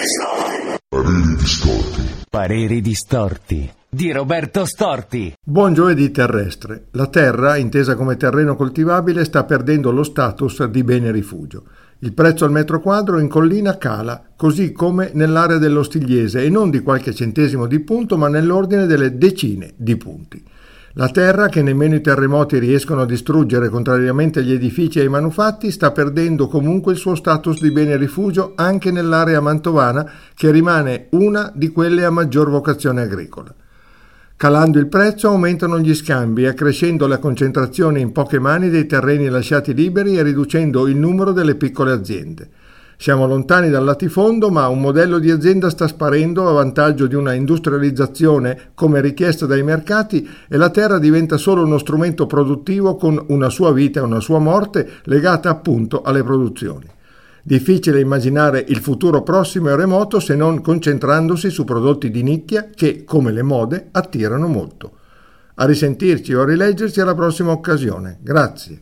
Pareri distorti. Pareri distorti di Roberto Storti. Buon giovedì terrestre. La terra, intesa come terreno coltivabile, sta perdendo lo status di bene rifugio. Il prezzo al metro quadro in collina cala, così come nell'area dello Stigliese, e non di qualche centesimo di punto, ma nell'ordine delle decine di punti. La terra, che nemmeno i terremoti riescono a distruggere contrariamente agli edifici e ai manufatti, sta perdendo comunque il suo status di bene rifugio anche nell'area mantovana, che rimane una di quelle a maggior vocazione agricola. Calando il prezzo aumentano gli scambi, accrescendo la concentrazione in poche mani dei terreni lasciati liberi e riducendo il numero delle piccole aziende. Siamo lontani dal latifondo, ma un modello di azienda sta sparendo a vantaggio di una industrializzazione come richiesta dai mercati, e la terra diventa solo uno strumento produttivo con una sua vita e una sua morte legata appunto alle produzioni. Difficile immaginare il futuro prossimo e remoto se non concentrandosi su prodotti di nicchia che, come le mode, attirano molto. A risentirci o a rileggerci alla prossima occasione. Grazie.